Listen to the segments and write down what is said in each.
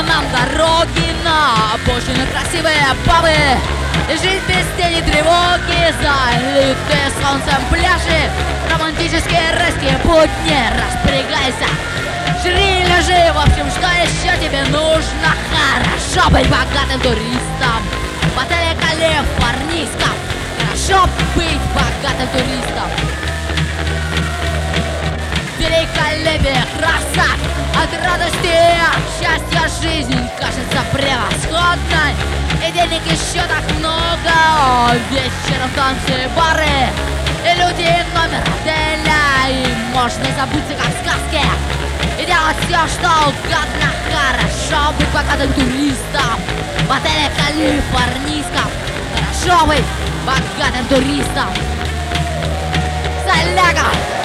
сторонам дороги, на обочине красивые бабы. И жизнь без тени тревоги, залитые солнцем пляжи, романтические райские будни. Распрягайся, жри, лежи, в общем, что еще тебе нужно? Хорошо быть богатым туристом в отеле калифорнийском. Хорошо быть богатым туристом. Великолепие, краса, от радости, от счастья жизнь кажется превосходной. И денег еще так много, вечером танцы, бары, и люди номер отеля. И можно забыться как в сказке и делать все, что угодно. Хорошо быть богатым туристом в отеле калифорнийском. Хорошо быть богатым туристом. Соляга!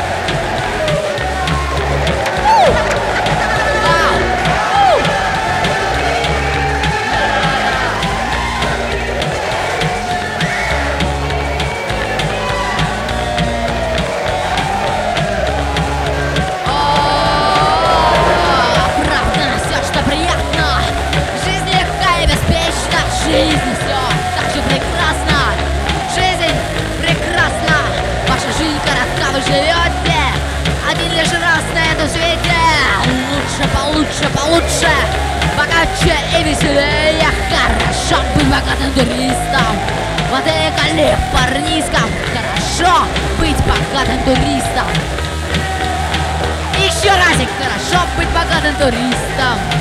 Жизнь все так же прекрасна. Жизнь прекрасна. Ваша жизнь коротка, вы живете один лишь раз на этом свете. Лучше, получше, получше, богаче и веселее. Хорошо быть богатым туристом в отеле калифорнийском. Хорошо быть богатым туристом. Еще разик, хорошо быть богатым туристом.